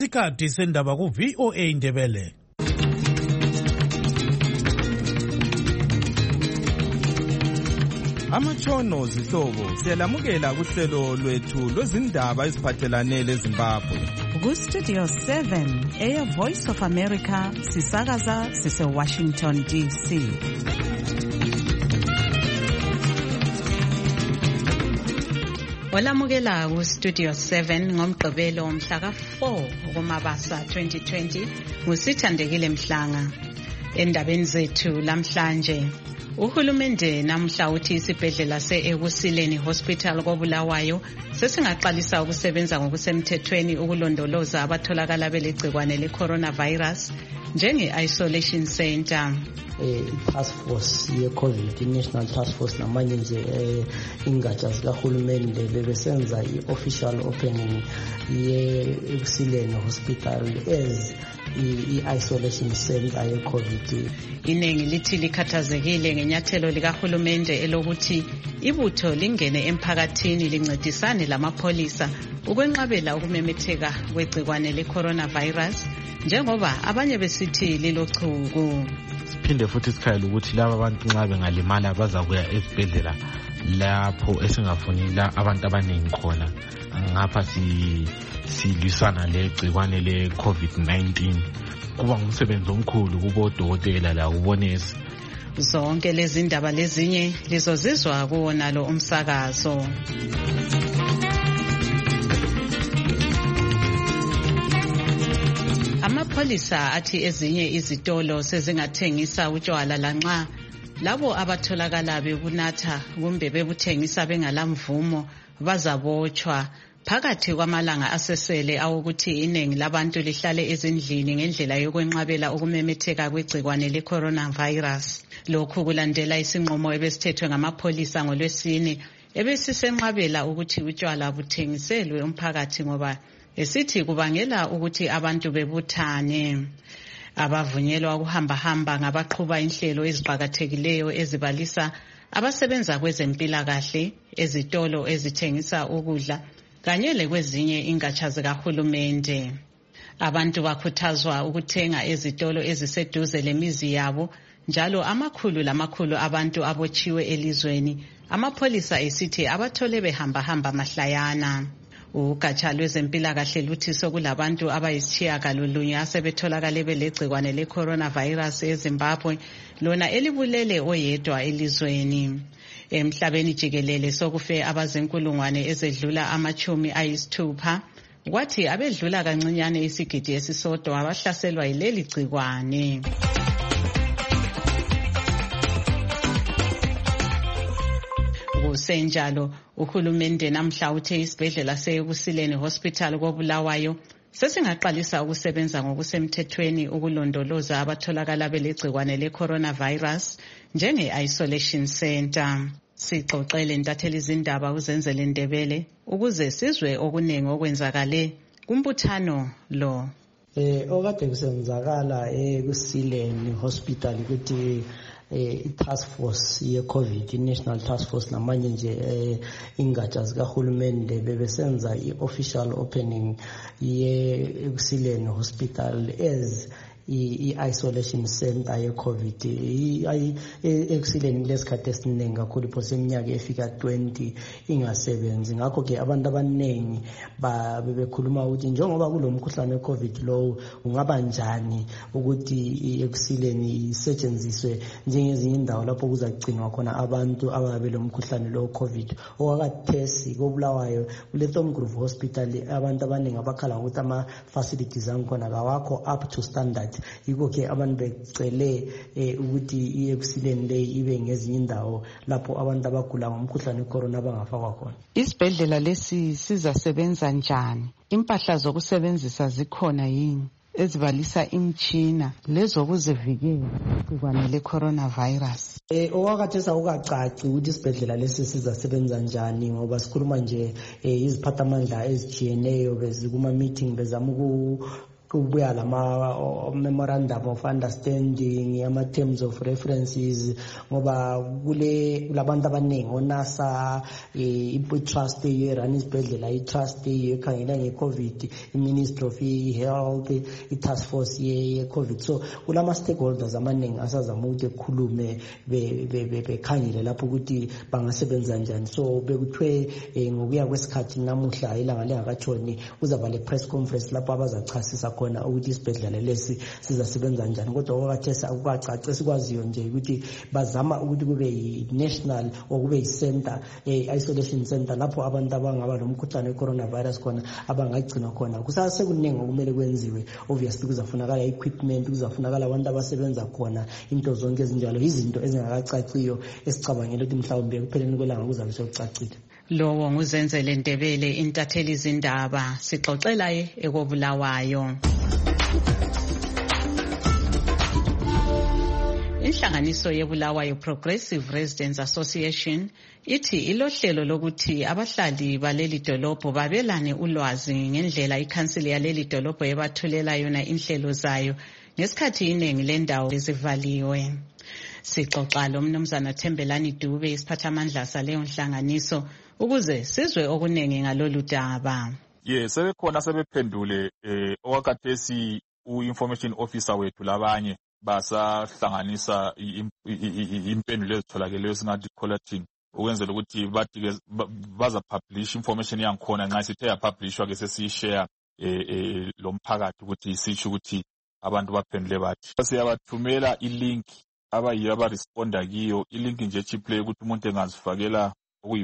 Isikhathi sendaba ku VOA Indebele. Amatshono zihlobo siyalamukela kuhlelo lwethu lwezindaba eziphathelane leZimbabwe. Ku Studio 7 Air Voice of America sisakaza sise Washington DC. Olamukela ku Studio 7 ngomgqibelo mhla ka4 kuMabasa 2020 ngusithandekile Mhlanga. Endabeni zethu lamhlanje uhulumende namhla uthi isibhedlela se-Ebusileni Hospital koBulawayo sesingaqalisa ukusebenza ngokusemthethweni ukulondoloza abatholakala belegcikwane le-coronavirus njenge-isolation center. Task force ye-COVID, national task force namanye nje ingatsha zikahulumende bebesenza i-official opening ye-Ebusileni Hospital as i-isolation center ye-COVID. Iningi lithi likhathazekile ngenyathelo likahulumende elokuthi ibutho lingene emphakathini lincedisane lamapholisa ukwenqabela ukumemetheka kwegcikwane le-coronavirus njengoba abanye besithi lilochuku. Siphinde futhi sikhayela ukuthi laba abantu nxa bengalimala bazakuya esibhedlela lapho esingafuni la abantu abaningi khona. Ngapha silwisana legcikwane le-COVID-19. Kuba ngumsebenzi omkhulu kubodokotela la kubonesi. Zonke lezi ndaba lezinye lizozizwa kuwona lo umsakazo. Amapholisa athi ezinye izitolo sezingathengisa utshwala lanxa labo abatholakala bebunatha kumbe bebuthengisa bengalamvumo bazabotshwa. Phakathi kwamalanga asesele awokuthi iningi labantu lihlale ezindlini ngendlela yokwenqabela ukumemetheka kwegcikwane le-coronavirus. Lokhu kulandela isinqumo ebesithethwe ngamapholisa ngoLwesine ebesisenqabela ukuthi utshwala buthengiselwe umphakathi ngoba esithi kubangela ukuthi abantu bebuthane. Abavunyelwa ukuhamba ngabaqhuba inhlelo eziqhakathekileyo ezibalisa abasebenza kwezempilakahle, ezitolo ezithengisa ukudla kanye lekwezinye ingatsha zikahulumende. Abantu bakhuthazwa ukuthenga ezitolo eziseduze lemizi yabo njalo amakhulu lamakhulu abantu abotshiwe elizweni. Amapholisa esithi abathole behamba mahlayana. Ugatsha lwezempilakahle luthi sokulabantu abayisitshiyagalolunye asebetholakale belegcikwane le-coronavirus eZimbabwe lona elibulele oyedwa elizweni. Emhlabeni jikelele sokufe abazinkulungwane ezedlula 60, kwathi abedlula kancinyane isigidi esisodwa abahlaselwa yileli gcikwane. Kusenjalo uhulumende namhla uthe isibhedlela se-Ebusileni Hospital koBulawayo sesingaqalisa ukusebenza ngokusemthethweni ukulondoloza abatholakala belegcikwane le-coronavirus njenge-isolation center. Sixoxele ntatheli izindaba uZenzele Ndebele ukuze sizwe okuningi okwenzakale kumbuthano lo. Okade kusenzakala eBusileni Hospital ukuthi i-task force ye-COVID, national task force namanye nje ingatsha zikahulumende bebesenza i-official opening ye-Ebusileni Hospital as i-isolation center ye-COVID. I-Ebusileni lesikhathi esiningi kakhulu phose iminyaka efika 20 ingasebenzi. Ngakho-ke abantu abaningi bebekhuluma ukuthi njengoba kulomkhuhlane we-COVID low ungaba njani ukuthi i-Ebusileni isetshenziswe njengezinye indawo lapho kuzagcinwa khona abantu ababe lomkhuhlane lo COVID. Okwakathesi koBulawayo kule-Tom Grove Hospital abantu abaningi abakhala ukuthi ama-facilities angikhona kawakho up to standard. Yiko-ke abantu becele ukuthi i-Ebusileni le ibe ngezinye indawo lapho abantu abagula ngomkhuhlane we-corona bangafakwa khona. Isibhedlela lesi sizasebenza njani? Impahla zokusebenzisa zikhona yini ezibalisa imtshina lezokuzivikela igcikwane le-coronavirus? Owakathesa ukacaci ukuthi isibhedlela lesi sizasebenza njani ngoba sikhuluma nje iziphathamandla ezijiyeneyo bezikuma meeting bezama kubuya lama memorandum of understanding, ama terms of references, ngoba kulabantu abaningi onasa i-trust yerun isibhedlela, i-trust ekhangela nge-COVID, i-Ministry of Health, i-task force ye-COVID. So kulama stakeholders amaningi asazama ukuthi ekhulume bekhangele lapho ukuthi bangasebenza njani. So bekuthiwe ngokuya kwesikhathi namuhla ilanga lingakatshoni uzaba le press conference lapho abazachasisa khona ukuthi isibhedlela lesi sizasebenza njani. Kodwa okwathesa akucace sikwaziyo nje ukuthi bazama ukuthi kube yi-national okube yi-center, isolation center lapho abantu abangaba lomkhuhlane we-coronavirus khona abangagcinwa khona. Kusasekuningi okumele kwenziwe. Obviously kuzafunakala equipment, kuzafunakala abantu abasebenza khona, into zonke ezinjalo, izinto ezingakacaciyo esicabangela ukuthi mhlawumbe kupheleni kwelanga kuzabe sekucacile. Lowo nguzenzele Ndebele, intatheli izindaba, sixoxela ekobulawayo. Inhlanganiso yeBulawayo Progressive Residents Association ithi ilohlelo lokuthi abahlali baleli dolobho babelane ulwazi ngendlela ikhansili yaleli dolobho ebathulela yona inhlelo zayo ngesikhathi iningi lendawo ezivaliwe. Sixoxa lomnumzana Thembelani Dube, isiphathamandla saleyo nhlanganiso, ukuze sizwe okuningi ngalolu daba. Sebekhona sebephendule owakathesi u-information officer wethu labanye basahlanganisa impendulo ezitholakeleyo singathi collating ukwenzela ukuthi bathi baza publish information yangikhona nxa sithe yapublishwa ke sesiyishare lomphakathi ukuthi sitsho ukuthi abantu baphendule bathi. Siyabathumela ilink abayiyo abaresponda kiyo. Ilink nje cheaply ukuthi umuntu engazifakela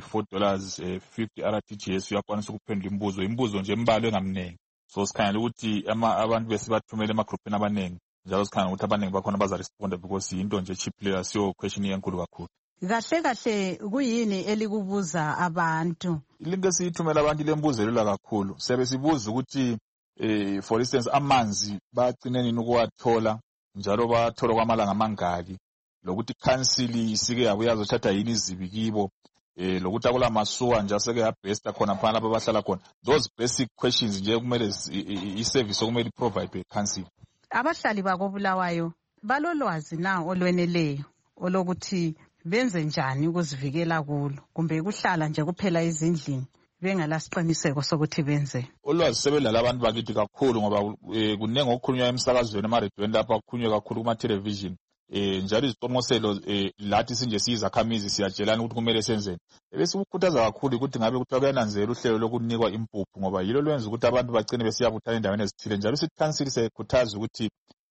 okuyi$4 50 RTGS uyakwanisa ukuphendula imbuzo nje embalwa engamnengi. So sikhangela ukuthi abantu besibathumela emagroupini abanengi njalo sikhangela ukuthi abaningi bakhona bazaresponda because into nje cheaply asiyo question enkulu kakhulu. Kahle kahle kuyini elikubuza abantu? Ilink esiyithumela abantu lembuzelela kakhulu. Siyabe sibuza ukuthi for instance amanzi bagcine nini ukuwathola njalo bathola kwamalanga amangaki, lokuthi council isike yabuya azothatha yini izibi kibo, lokuthi akula masuwa nje aseke yabhesta khona phana lapho abahlala khona. Those basic questions nje kumele i-service okumele provide council. Abahlali bakobulawayo balolwazi na olweneleyo olokuthi benze njani ukuzivikela kulo, kumbe kuhlala nje kuphela ezindlini bengalasiqiniseko sokuthi benze? Ulwazi sebelala abantu bakithi kakhulu ngoba kunengi okukhulunywa emsakazweni emarediyweni lapha kukhulunywa kakhulu kuma-television. Njalo iziqonqoselo lathi sinje siyizakhamizi siyatshelana ukuthi kumele senzeni. Besikukhuthaza kakhulu ukuthi ngabe kuthiwa kuyananzela uhlelo lokunikwa impuphu ngoba yilo lwenza ukuthi abantu bagcine besiyabuthana endaweni ezithile. Njalo sikhansili siyakhuthaza ukuthi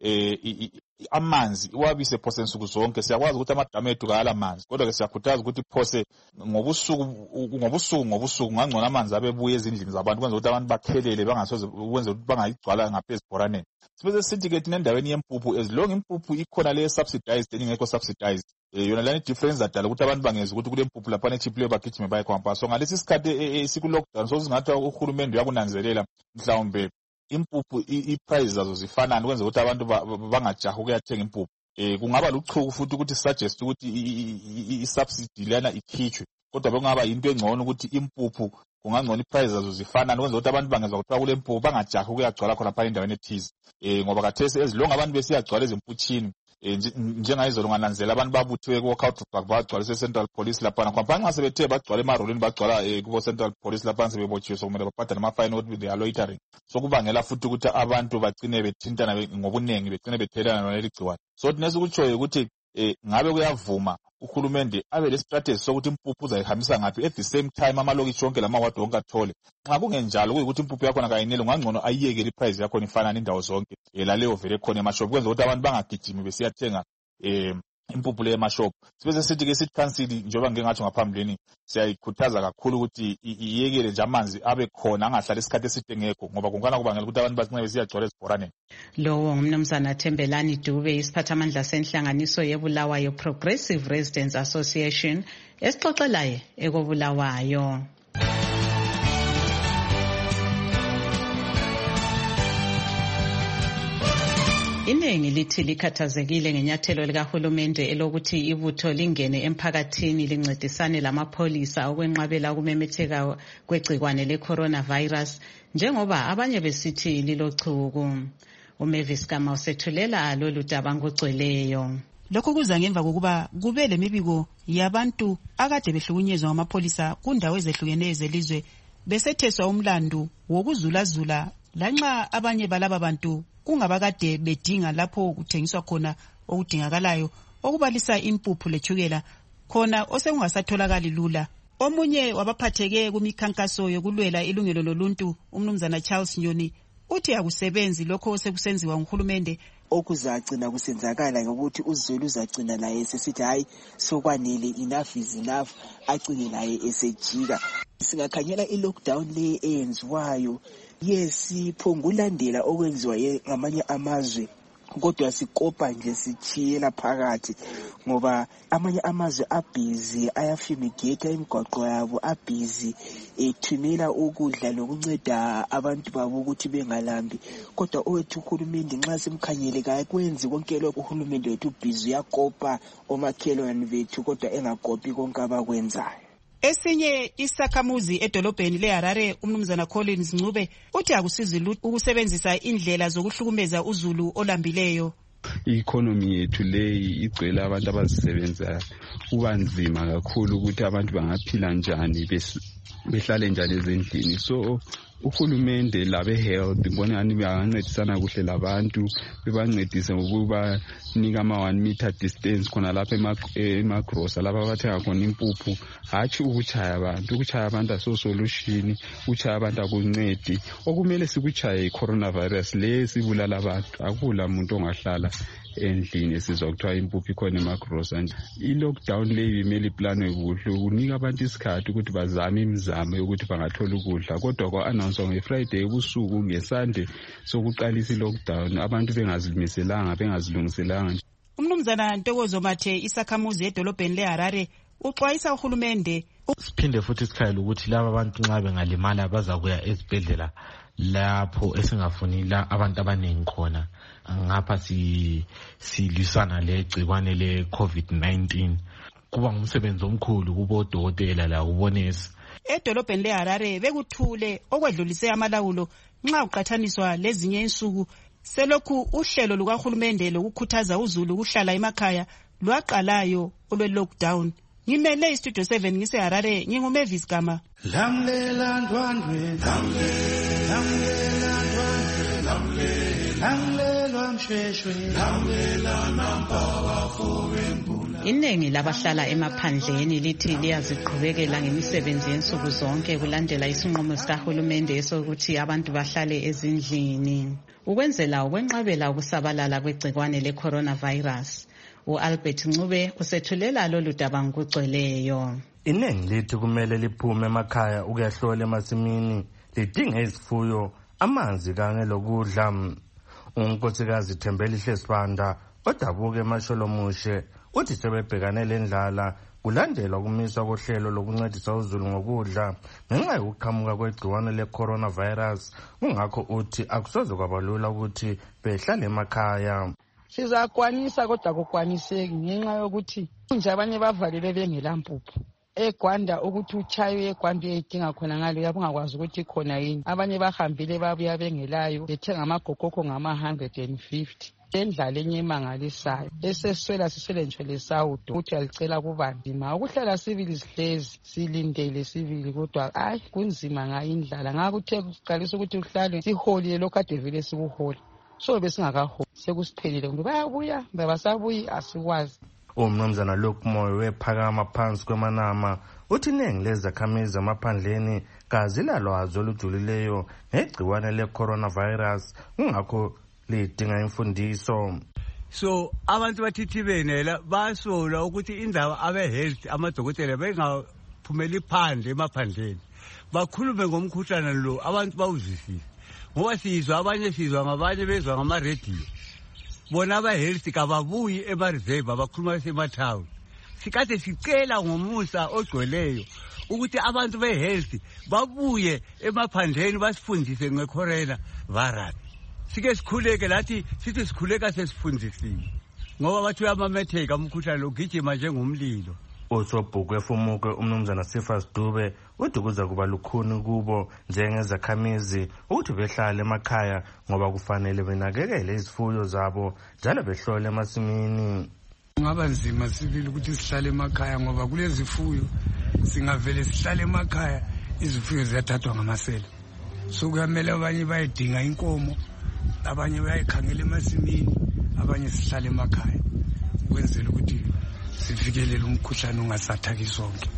amanzi iwabise phose nsuku zonke. Siyakwazi ukuthi amadamu ethu kayala manzi, kodwa ke siyakhuthaza ukuthi phose ngobusuku ngangcono amanzi abebuye ezindlini zabantu kwenza ukuthi abantu bakhelele bangasoze ukwenza ukuthi bangayigcwala ngaphezulu ebhoraneni. Sibese sithi ke thina endaweni yempuphu as long impuphu ikhona le subsidized engekho subsidized, yona lana difference zadala ukuthi abantu bangeza ukuthi kule mpuphu lapha nechiple bagijime baye khona. So ngalesi sikhathi esiku lockdown so singathi uhulumende uyakunanzelela mhlawumbe impuphu i-price zazo zifanana kwenza ukuthi abantu bangajaha ukuyathenga impuphu. Kungaba luchuku futhi ukuthi suggest ukuthi i-subsidy lana ikhitshwe, kodwa bekungaba into engcono ukuthi impuphu kungangcono i-price zazo zifanana kwenza ukuthi abantu bangezwa kuthiwa kule mpuphu bangajaha ukuyagcwala khona phana endaweni ethize. Ngoba kathesi ezilonga abantu besiyagcwala ezimputshini njengayizolo ngananzela abantu babuthiwe ku-walkout park bagcwalise central police laphana khona nxa sebethe bagcwala emarolini bagcwala kubo central police laphana sebebotshiwe sokumele babhadale amafine ukuthi they are loitering. So kubangela futhi ukuthi abantu bagcine bethintana ngobunengi begcine bethelana naleli gciwane. So thina sikutshoyo ukuthi ngabe kuyavuma uhulumende abe le-strategy sokuthi impuphu uzayihambisa ngaphi, at the same time amalokitshi wonke lamawadi wonke athole. Nxa kungenjalo kuyikuthi impuphu yakhona kayinele ungangcono ayiyekele i-price yakhona ifanana indawo zonke laleyo vele khona emashop kwenza ukuthi abantu bangagijimi besiyathenga impuphu le emashop. Sibese sithi ke sithi council njengoba ngingatsho ngaphambilini siyayikhuthaza kakhulu ukuthi iyekele nje amanzi abe khona angahlali isikhathi eside ngekho ngoba kungana kubangela ukuthi abantu bacine besiyagcwala ezibhoraneni. Lowo ngumnumzana Thembelani Dube, isiphathamandla senhlanganiso yeBulawayo Progressive Residents Association, esixoxelaye ekobulawayo. Iningi lithi likhathazekile ngenyathelo likahulumende elokuthi ibutho lingene emphakathini lincedisane lamapholisa okwenqabela ukumemetheka kwegcikwane le coronavirus njengoba abanye besithi lilochuku. uMavis Gama usethulela lolu daba ngokugcweleyo. Lokho kuza ngemva kokuba kube lemibiko yabantu akade behlukunyezwa ngamapolisa kundawo ezehlukeneyo zelizwe besetheswa umlandu wokuzulazula lanxa abanye balaba bantu kungabakade bedinga lapho kuthengiswa khona okudingakalayo okubalisa impuphu lechukela khona osekungasatholakali lula. Omunye wabaphatheke kumikhankaso yokulwela ilungelo loluntu umnumzana Charles Nyoni uthi akusebenzi lokho osekusenziwa nguhulumende. Okuzagcina kusenzakala ngokuthi uZulu uzagcina laye sesithi hayi sokwanele, enough is enough, agcine laye esejika. Singakhanyela i-lockdown le eyenziwayo, yes siphongulandela okwenziwa ngamanye amazwe, kodwa sikopa nje sichiyela phakathi ngoba amanye amazwe abhizi ayafumigate imigwaqo yabo, abhizi ethumela ukudla lokunceda abantu babo ukuthi bengalambi. Kodwa owethu uhulumende nxa simkhanyele kayekwenzi konke lokho uhulumende wethu ubhizi uyakopa omakhelwane bethu kodwa engakopi konke abakwenzayo. Esinye isakhamuzi edolobheni leHarare umnumzana Collins Ncube uthi akusizi ukusebenzisa indlela zokuhlukumeza uZulu olambileyo. I-economy yethu leyi igcwele abantu abazisebenzayo, kubanzima kakhulu ukuthi abantu bangaphila njani behlale njani ezindlini. So uhulumende labe-health ngibona ngani bangancedisana kuhle labantu, bebancedise ngokubanika ama-1 meter distance khona lapha emagrosa lapha abathenga khona impuphu. Hatshi ukuchaya abantu aso-solution, ukuchaya abantu akuncedi. Okumele sikuchaye i-coronavirus le esibulala abantu, akula muntu ongahlala endlini esizwa kuthiwa impuphu ikhona emagrosa. I-lockdown leyi imele iplanwe kuhle ukunika abantu isikhathi ukuthi bazame imizamo yokuthi bangathola ukudla, kodwa kwa-announcewa ngeFriday ebusuku ngesande sokuqalisa i-lockdown abantu bengazilungiselanga. Umnumzana Ntokozo Mathe isakhamuzi edolobheni leHarare uxwayisa uhulumende siphinde futhi sikhayela ukuthi laba abantu nxa bengalimala bazakuya ezibhedlela lapho esingafuni la abantu abaningi khona. Ngapha silwisana legcikwane le-COVID-19. Kuba ngumsebenzi omkhulu kubodokotela la kubonesi. Edolobheni leHarare bekuthule okwedlulise amalawulo nxa uqathaniswa lezinye insuku. Selokhu uhlelo lukahulumende lokukhuthaza uZulu ukuhlala emakhaya lwaqalayo olwe-lockdown. Ngimele iStudio 7 ngiseHarare, nginguMavis Gama. Lamlela ndwandwe, lamlela mshweshwe, lamlela nampawa fowembula. Iningi labahlala emaphandleni lithi liyaziqhubekela ngemisebenzi yensuku zonke kulandela isinqumo sikahulumende sokuthi abantu bahlale ezindlini ukwenzela ukwenqabela ukusabalala kwegcikwane le-coronavirus. U-Albert Ncube usethulela lolu daba ngokugcweleyo. Iningi lithi kumele liphume emakhaya ukuyahlola emasimini, lidinge izifuyo, amanzi kanye lokudla. Unkosikazi Thembelihle Sibanda odabuka eMasholomushe uthi sebebhekane lendlala kulandelwa kumiswa kohlelo lokuncedisa uZulu ngokudla ngenxa yokuqhamuka kwegciwane le-coronavirus. Kungakho uthi akusoze kwabalula ukuthi behlale emakhaya. Sizakwanisa kodwa kokwaniseki ngenxa yokuthi nje abanye bavalile bengelampuphu. eGwanda ukuthi uchayo eGwanda uyedinga khona ngalo yabungakwazi ukuthi khona yini. Abanye bahambile babuya bengelayo bethenga amagokoko ngama-150. Endlala enye emangalisayo eseswela siswele nje lesawudo ukuthi alicela kubanzima ukuhlala sibili sihlezi silindele sibili kodwa hayi kunzima ngayo indlala ngakuthe kuqalisa ukuthi uhlale siholile lokade vele sikuhola so besingakaholi sekusiphelile kumbe bayabuya basabuyi asikwazi. Umnumzana Lokmoyo wephakama phansi kwemanama uthi iningi lezakhamizi emaphandleni kazilalwazi olujulileyo ngegciwane le-coronavirus kungakho lidinga imfundiso. So abantu bathithibene basola ukuthi indaba abe-health amadokotela bengaphumeli phandle emaphandleni bakhulume ngomkhuhlane lo abantu bawuzwisise ngoba sizwa abanye sizwa ngabanye bezwa ngama-radio bona aba-health kababuyi ema-reserve abakhuluma besemathawuni. Sikade sicela ngomusa ogcweleyo ukuthi abantu be-health babuye emaphandleni basifundise nge-corona virus. Sike sikhuleke lathi sithi sikhuleka sesifundisiwe ngoba bathi uyamametheka umkhuhlane ugijima njengomlilo. usobhukwe efumuke umnumzana Sifas Dube uthi kuza kuba lukhuni kubo njengezakhamizi ukuthi behlale emakhaya ngoba kufanele benakekele izifuyo zabo njalo behlole emasimini. Kungaba nzima sibili ukuthi sihlale emakhaya ngoba kulezi zifuyo singavele sihlale emakhaya izifuyo ziyathathwa ngamasela. So kuyamele abanye bayidinga inkomo, abanye bayikhangela emasimini, abanye sihlale emakhaya ukwenzela ukuthi sivikelele umkhuhlane ungasathaki sonke.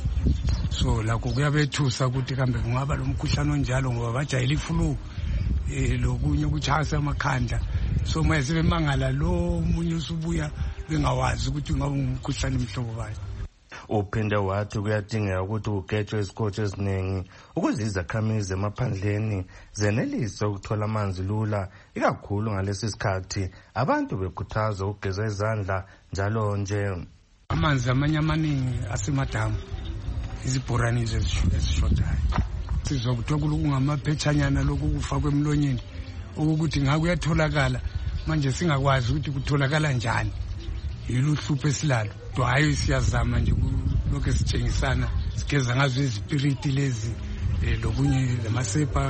So lakho kuyabethusa ukuthi kambe kungaba lo mkhuhlane onjalo ngoba bajayele iflu lokunye ukuchasa amakhanda. So mase bemangala lo munye usubuya bengawazi ukuthi ngaba umkhuhlane mhlobo bani. Uphinde wathi kuyadingeka ukuthi ugejwe izikhotsho eziningi ukuze izakhamizi emaphandleni zenelise ukuthola amanzi lula, ikakhulu ngalesi sikhathi abantu bekhuthazwa ukugeza izandla njalo nje. Amanzi amanye amaningi asemadamu, izibhorani ezishodayo. Sizokuthola kungamaphetshanyana lokhu kufakwe emlonyeni ukuthi ngakuyatholakala manje singakwazi ukuthi kutholakala njani. Yiluhlupho esilalo. Hayi siyazama nje lokho sitshengisana sigeza ngazo izipiriti lezi lokunye lamasepa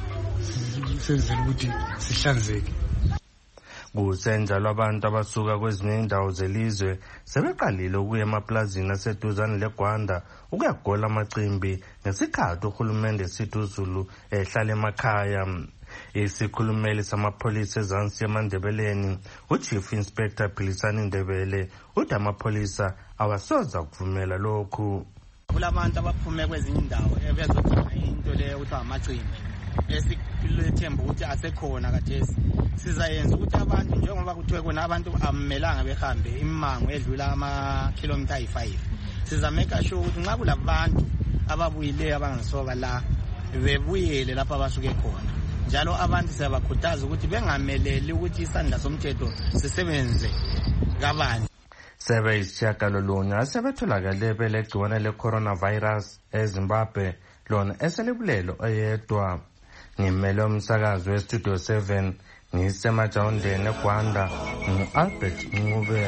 senzele ukuthi sihlanzeke. Kusenjalo abantu abasuka kwezinye indawo zelizwe sebeqalile ukuya emaplazini aseduzane leGwanda ukuyagola amacimbi ngesikhathi uhulumende esithi uZulu ehlala emakhaya. Isikhulumeli samapholisa ezansi eMandebeleni uChief Inspector Philisani Ndebele uthi amapholisa awasoza kuvumela lokhu. Kulabantu abaphume kwezinye indawo ebezodinga into leyo ukuthi amacimbi esikulethemba ukuthi asekhona kathesi. Sizayenza ukuthi abantu njengoba kuthiwe khona abantu amelanga behambe imango edlula amakhilomitha ayi5. Sizameka sure ukuthi nxa kulabantu ababuyileyo abangasoka la bebuyele lapha abasuke khona. Njalo abantu siyabakhuthaza ukuthi bengameleli ukuthi isandla somthetho sisebenze kabani. Sebe isishiyagalolunye asebetholakale belegciwane le-coronavirus eZimbabwe lona eselibulelo oyedwa. Ngimele umsakazi weStudio 7 ngisemajawundeni eGwanda ngu-Albert Ncube.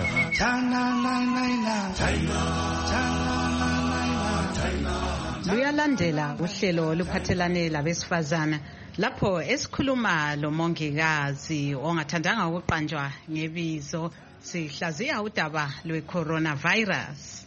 Luyalandela uhlelo oluphathelane labesifazana lapho esikhuluma lomongikazi ongathandanga ukuqanjwa ngebizo sihlaziya udaba lwe-coronavirus.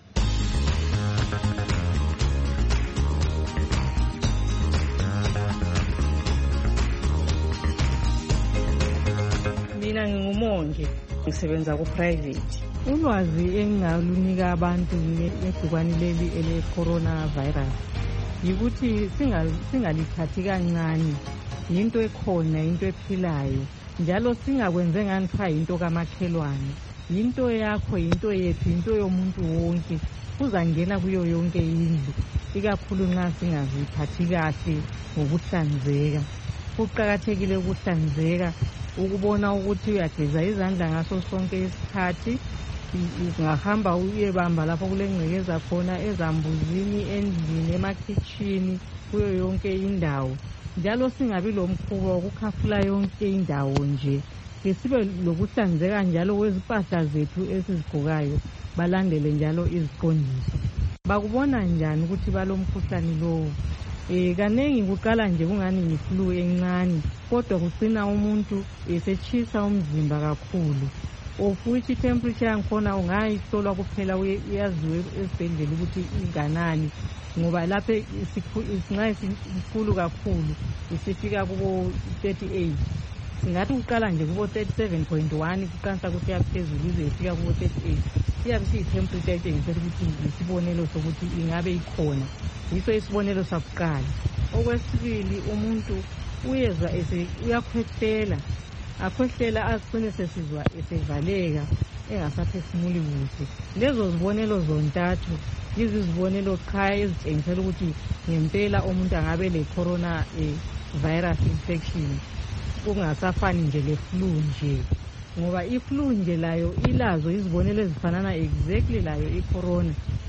Mina ngingumongi ngisebenza ku-private. Ulwazi engingalunika abantu ngegciwane leli ele-coronavirus yikuthi singalithathi kancane, yinto ekhona, yinto ephilayo, njalo singakwenze ngani kuthiwa yinto kamakhelwane. Yinto yakho, yinto yethu, yinto yomuntu wonke, kuzangena kuyo yonke indlu, ikakhulu nxa singaziphathi kahle ngokuhlanzeka. Kuqakathekile ukuhlanzeka, ukubona ukuthi uyageza izandla ngaso sonke isikhathi. Ungahamba uyebamba lapho kulengcekeza khona, ezambuzini, endlini, emakhitshini, kuyo yonke indawo. Njalo singabi lomkhuba wokukhafula yonke indawo nje. Sibe lokuhlanzeka njalo kwezimpahla zethu esizigqokayo, balandele njalo iziqondiso. Bakubona njani ukuthi balomkhuhlane lowo? Kanengi kuqala nje kungani ngiflu encane, kodwa kucina umuntu esetshisa umzimba kakhulu. Ofuthi temperature yankhona ungayihlolwa kuphela uyaziwe esibhedlela ukuthi inganani, ngoba lapha nxa isikhulu kakhulu isifika kubo 38. Singathi kuqala nje kubo 37.1 kuqansa ukuthi yaphezulu ize ifika kubo 38. Iyabe siyitemperature etshengisela ukuthi isibonelo sokuthi ingabe ikhona. Yiso isibonelo sakuqala. Okwesibili, umuntu uyezwa uyakhwehlela, akhwehlela asicine sesizwa esevaleka engasaphefumuli kuhle. Lezo zibonelo zontathu yizo izibonelo qha ezitshengisela ukuthi ngempela umuntu angabe le-corona virus infection, kungasafani nje le-flu nje, ngoba i-flu nje layo ilazo izibonelo ezifanana exactly layo i-corona.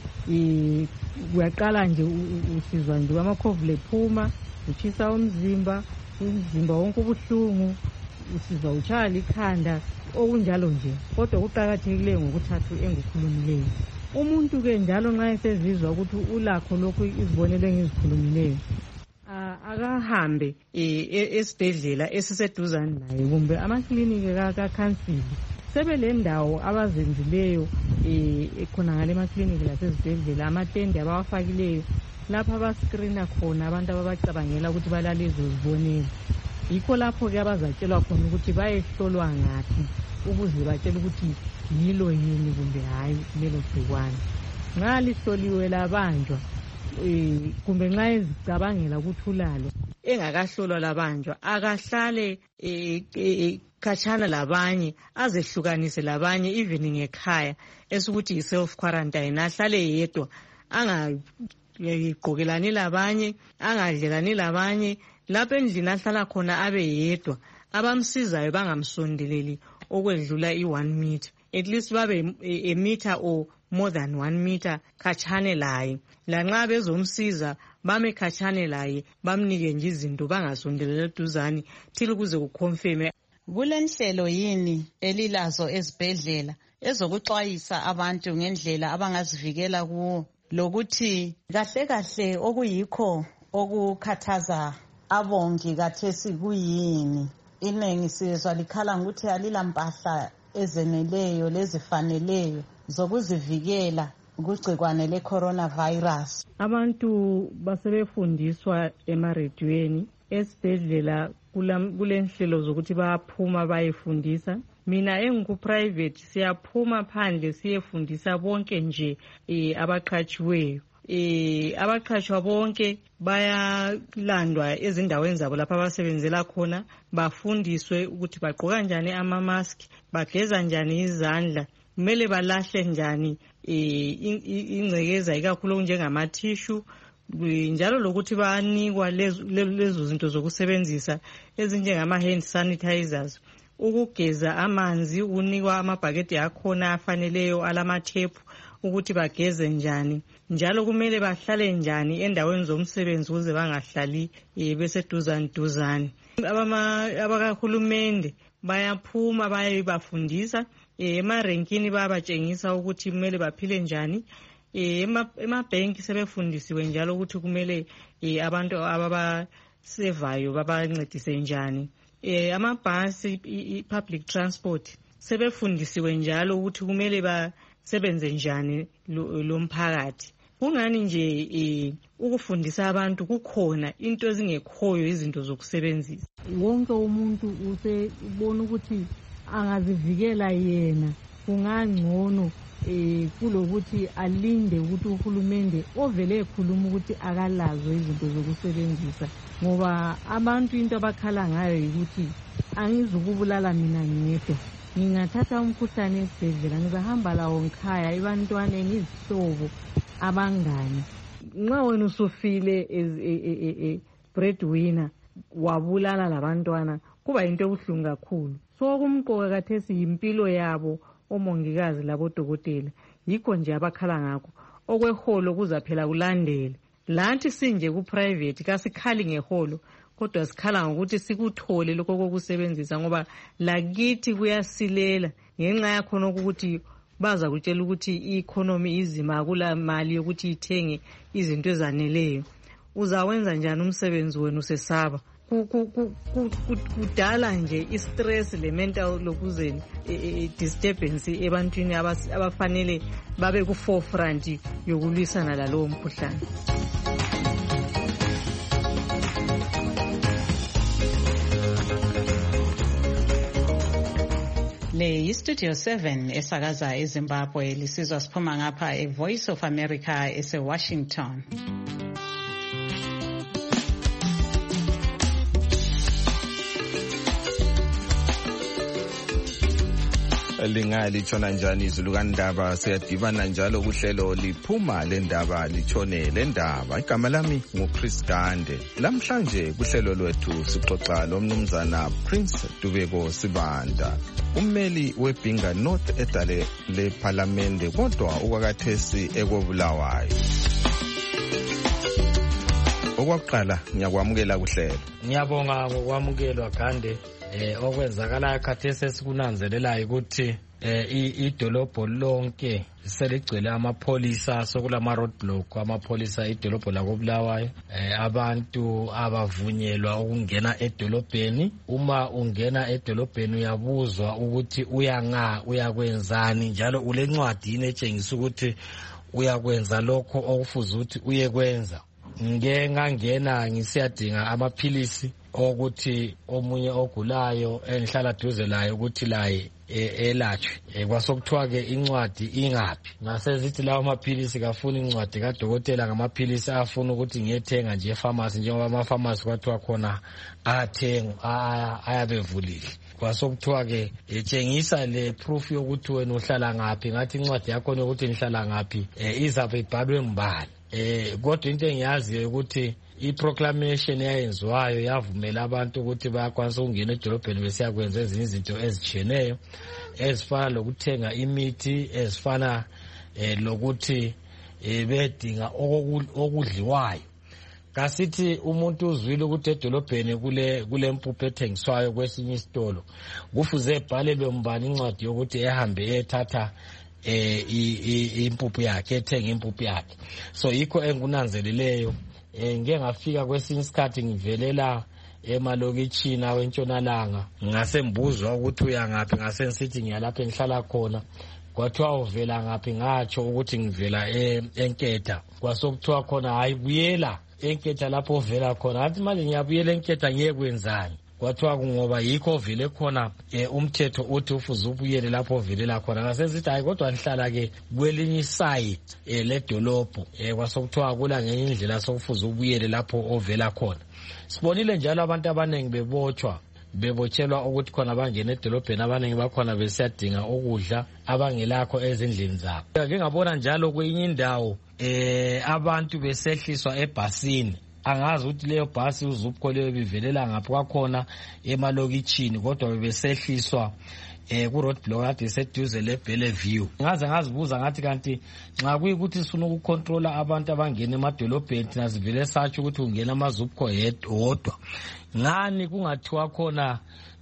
Uyaqala nje usizwa nje amakhovula ephuma, utshisa umzimba wonke ubuhlungu, usizwa utshaya likhanda, okunjalo nje. Kodwa kuqakathekileyo ngokuthathu engukhulumileyo umuntu ke njalo nxa esezizwa ukuthi ulakho lokhu izibonelo engizikhulumileyo akahambe esibhedlela esiseduzane naye kumbe amakliniki kakhansili sebelendawo abazenzileyo khonangale emakliniki lasezibhedlela amatende abawafakileyo lapho abaskrina khona abantu ababacabangela ukuthi balalezo zibonelo. Yikho lapho-ke abazatshelwa khona ukuthi bayehlolwa ngaphi ukuze batshele ukuthi yilo yini kumbe hayi lelo gcikwane. Nxa lihloliwe labanjwa kumbe nxa ezicabangela ukuthi ulalo engakahlolwa labanjwa akahlale khatshana labanye azehlukanise labanye even ngekhaya esukuthi yi-self quarantine ahlale yedwa angagqokelani labanye angadlelani labanye lapho endlini ahlala khona abe yedwa abamsizayo bangamsondeleli okwedlula i-1 meter at least babe a meter or more than 1 meter khatshane laye lanxa bezomsiza bame khatshane laye bamnike nje izinto bangasondeleli eduzane till kuze kuconfirme. Kulenhlelo yini elilazo ezibhedlela ezokuxwayisa abantu ngendlela abangazivikela kuwo lokuthi kahle kahle okuyikho okukhathaza abongi kathesi kuyini? Inengi sizwa likhala ngokuthi alilampahla ezeneleyo lezifaneleyo zokuzivikela kugcikwane le-coronavirus. Abantu basebefundiswa emarediyweni esibhedlela kulenhlelo zokuthi bayaphuma bayefundisa. Mina engiku-private siyaphuma phandle siyefundisa bonke nje abaqhatshiweyo. Abaqhatshwa bonke bayalandwa ezindaweni zabo lapho abasebenzela khona bafundiswe ukuthi bagqoka njani ama-mask, bageza njani izandla, kumele balahle njani ingcekeza ikakhulu njengama-tissue, njalo lokuthi banikwa lezo zinto zokusebenzisa ezinjengama-hand sanitizers, ukugeza amanzi, ukunikwa amabhakede akhona afaneleyo alamathephu ukuthi bageze njani, njalo kumele bahlale njani endaweni zomsebenzi ukuze bangahlali beseduzane. Abakahulumende bayaphuma bayebafundisa emarenkini bayabatshengisa ukuthi kumele baphile njani. Emabhenki sebefundisiwe njalo ukuthi kumele abantu ababasevayo babancedise njani. Amabhasi i-public transport sebefundisiwe njalo ukuthi kumele basebenze njani lo mphakathi. Kungani nje ukufundisa abantu kukhona into ezingekhoyo izinto zokusebenzisa. Wonke umuntu usebona ukuthi angazivikela yena kungangcono kulokuthi alinde ukuthi uhulumende ovele ekhuluma ukuthi akalazo izinto zokusebenzisa, ngoba abantu into abakhala ngayo yikuthi angizukubulala mina ngedwa, ngingathatha umkhuhlane esibhedlela ngizahamba lawo ngikhaya ebantwane ngizihlobo abangani. Nxa wena usufile breadwinner wabulala labantwana kuba yinto ebuhlungu kakhulu. So kumqoka kathesi yimpilo yabo omongikazi labodokotela, yikho nje abakhala ngakho. Okweholo kuzaphela kulandele. Lanthi sinje ku-private kasikhali ngeholo, kodwa sikhala ngokuthi sikuthole lokho kokusebenzisa, ngoba lakithi kuyasilela ngenxa yakhona ukuthi baza kutshela ukuthi i-economy izima akula mali yokuthi ithenge izinto ezaneleyo. Uzawenza njani umsebenzi wenu usesaba? Kudala nje i-stress le-mental lokuzeni disturbance ebantwini abafanele babe ku-forefront yokulwisana lalowo mkhuhlane. Le yi-Studio 7 esakaza eZimbabwe, lisizwa siphuma ngapha e-Voice of America ese-Washington. Litshona njani izulu kandaba? Siyadibana njalo kuhlelo liphuma lendaba litshone lendaba. Igama lami nguChris Gande. Lamhlanje kuhlelo lwethu sixoxa lomnumzana Prince Dubeko Sibanda, ummeli weBinga North edale leParliamente kodwa ukwakathesi ekobulawayo. Okwakuqala ngiyakwamukela kuhlelo. Ngiyabonga ngokwamukelwa Gande. okwenzakala khathesi esikunanzelelayo ukuthi idolobho lonke seligcwele amapholisa, sokulama roadblock amapholisa idolobho lakobulawayo. Abantu abavunyelwa ukungena edolobheni. Uma ungena edolobheni uyabuzwa ukuthi uyakwenzani, njalo ulencwadi etshengisa ukuthi uyakwenza lokho okufuze ukuthi uyekwenza. Ngangena ngisiyadinga amaphilisi okuthi omunye ogulayo engihlala duze laye ukuthi laye elatshwe. Kwasokuthiwa ke incwadi ingaphi. Ngasezithi lawo maphilisi kafuni incwadi kadokotela, ngamaphilisi afuna ukuthi ngiyethenga nje epharmacy, njengoba amapharmacy kwathiwa khona ayabevulile. Kwasokuthiwa ke etshengisa le proof yokuthi wena uhlala ngaphi. Ngathi incwadi yakho ukuthi ngihlala ngaphi izabe ibhalwe mbali. Kodwa into engiyaziyo ukuthi i-proclamation eyayenziwayo yavumela abantu ukuthi bayakwanisa ukungena edolobheni besiyakwenza ezinye izinto ezitshiyeneyo ezifana lokuthenga imithi, ezifana lokuthi bedinga okudliwayo. Kasithi umuntu uzwile ukuthi edolobheni kule mpuphu ethengiswayo kwesinye isitolo, kufuze ebhalelwe mbani incwadi yokuthi ehambe ethatha impuphu yakhe, ethenga impuphu yakhe. So yikho engunanzeleleyo. Ngeke ngafika kwesinye isikhathi ngivelela emalokitshini awentshonalanga, ngasembuzwa ukuthi uyangaphi, ngasengisithi ngiyalapha engihlala khona. Kwathiwa uvela ngaphi, ngatsho ukuthi ngivela eNketha. Kwasokuthiwa khona hayi buyela eNketha lapho uvela khona. Ngathi manje ngiyabuyela eNketha ngiyekwenzani? Kwathiwa ngoba yikho vele khona umthetho uthi ufuze ubuyele lapho ovelela khona. Ngasesithi hayi kodwa nihlala ke kwelinye iside ledolobho. Kwasokuthiwa kula ngenye indlela sokufuze ubuyele lapho ovela khona. Sibonile njalo abantu abanengi bebotshelwa ukuthi khona bangena edolobheni, abanengi bakhona besiyadinga ukudla abangelakho ezindlini zabo. Ngeke ngabona njalo kwenye indawo abantu besehliswa ebhasini. Angazi ukuthi leyo bhasi uZupco leyo bivelela ngaphi kwakhona emalokitshini, kodwa bebesehliswa ku roadblock kade seduze leBellevue. Ngazibuza ngathi kanti nxa kuyikuthi sifuna ukucontrola abantu abangena emadolobheni thina sivele satsho ukuthi ungena amaZupco wodwa, ngani kungathiwa khona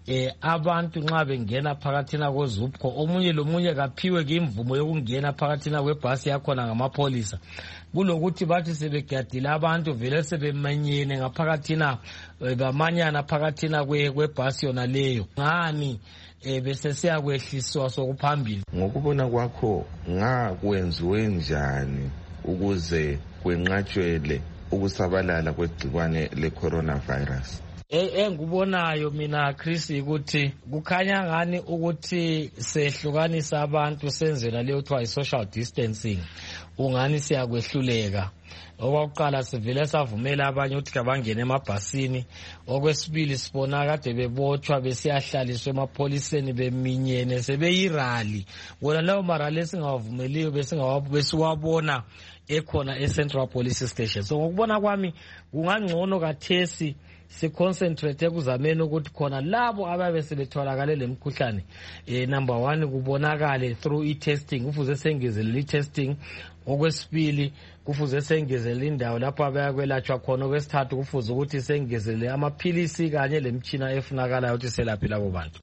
abantu nxa bengena phakathina kweZupco omunye lomunye kaphiwe ke imvumo yokungena phakathina kwebhasi yakhona ngamapholisa, kulokuthi bathi sebegadile abantu vele sebemanyene ngaphakathina bamanyana phakathina kwebhasi yona leyo? Ngani bese siyakwehliswa sokuphambili? Ngokubona kwakho ngakwenziwe njani ukuze kwenqatshwele ukusabalala kwegcikwane le-coronavirus? Engikubonayo mina Chris ukuthi kukhanya ngani ukuthi sehlukanisa abantu senzela leyo kuthiwa i-social distancing, ungani siyakwehluleka. Okokuqala sivele savumela abanye ukuthi kabangene emabhasini. Okwesibili sibona kade bebotshwa besiyahlaliswa emapholiseni beminyene sebeyirali. Wona lawo marali esingawavumeliyo besiwabona ekhona eCentral Police Station. So ngokubona kwami kungangcono kathesi siconcentrate ekuzameni ukuthi khona labo ababe sebetholakale lemkhuhlane number 1 kubonakale through i-testing, kufuze sengezelele i-testing. Okwesibili kufuze sengezelele indawo lapho abayakwelatshwa khona. Okwesithathu kufuze ukuthi sengezelele amaphilisi kanye lemtshina efunakalayo ukuthi selaphe labo bantu.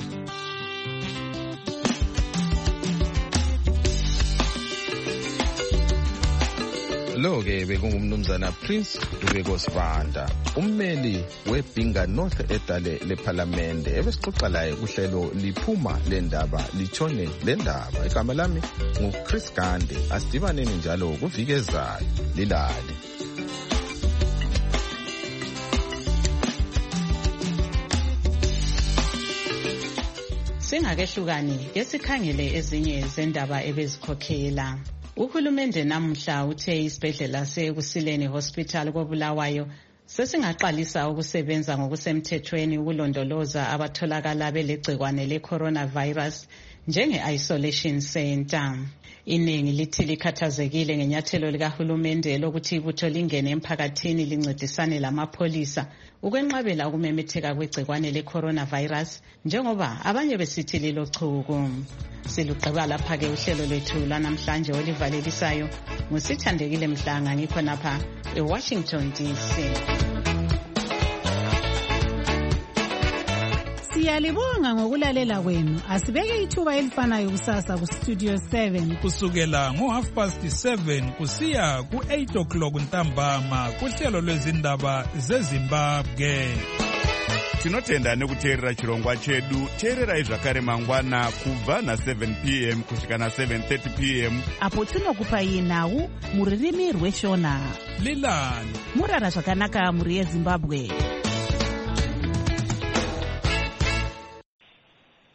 Lo-ke bekungumnumzana Prince Dubeko Sibanda, ummeli weBhinga North edale lephalamende, ebesixoxa laye kuhlelo liphuma lendaba litshone lendaba. Igama lami nguChris Gande. Asidibaneni njalo kuviki ezayo. Lilale. Singakehlukani ke sikhangele ezinye zendaba ebezikhokhela. Uhulumende namuhla uthe isibhedlela seKusileni Hospital koBulawayo sesingaqalisa ukusebenza ngokusemthethweni ukulondoloza abatholakala belegcikwane le-coronavirus njenge-isolation center. Iningi lithi likhathazekile ngenyathelo likahulumende lokuthi ibutho lingene emphakathini lincedisane lamapholisa ukwenqabela ukumemetheka kwegcikwane le-coronavirus njengoba abanye besithi lilochuku. Silugqiba lapha-ke uhlelo lwethu lanamhlanje olivalelisayo. Ngusithandekile Mhlanga, ngikho napha eWashington DC. Siyalibonga ngokulalela kwenu. Asibeke ithuba elifanayo kusasa ku Studio 7 kusukela ngo7:30 kusiya ku8 ntambama kuhlelo lwezindaba zeZimbabwe. Tinotenda nekuteerera chirongwa chedu. Teererai zvakare mangwana kubva na7 p.m. kusvika na7:30 p.m. apo tinokupai nhau muririmi rweshona. Lilani murara zvakanaka muri yeZimbabwe.